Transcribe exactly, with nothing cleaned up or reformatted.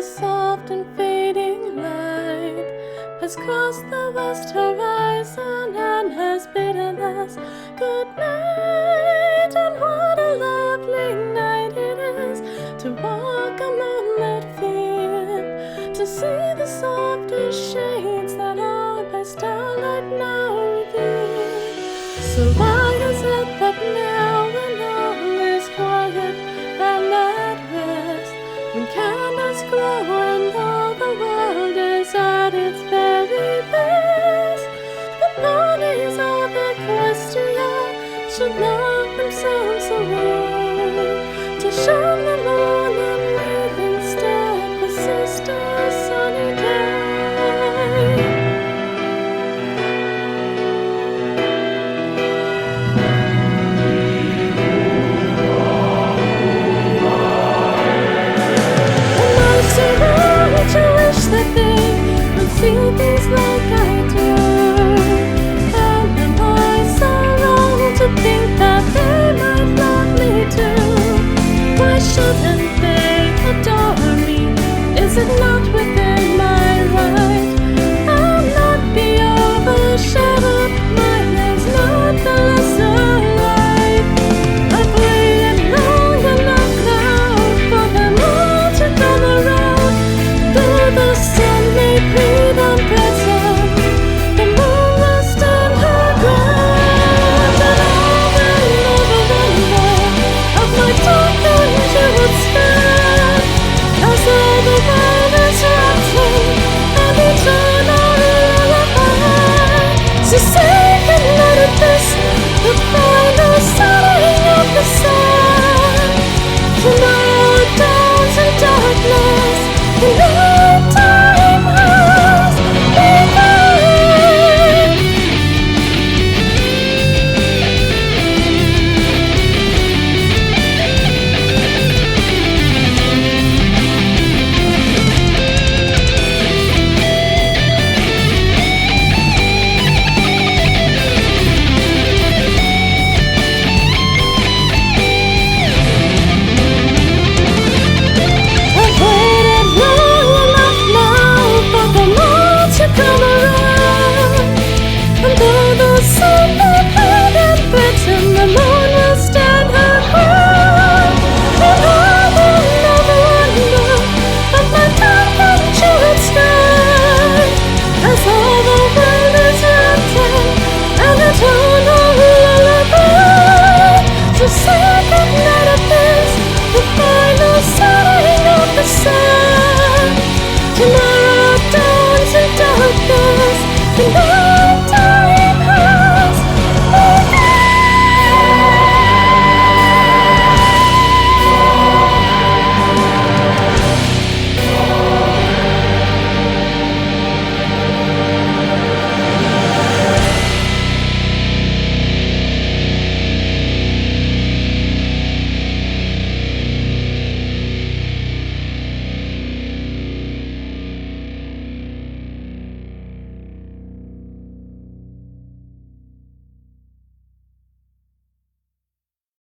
soft and fading light has crossed the west horizon and has bidden us good night. And what a lovely night it is to walk a moonlit field, to see the softest shades that are by starlight now revealed. So why is it that now when all is quiet and at rest, when candles glow and all the world is at its very best, the ponies of Equestria should lock themselves away to show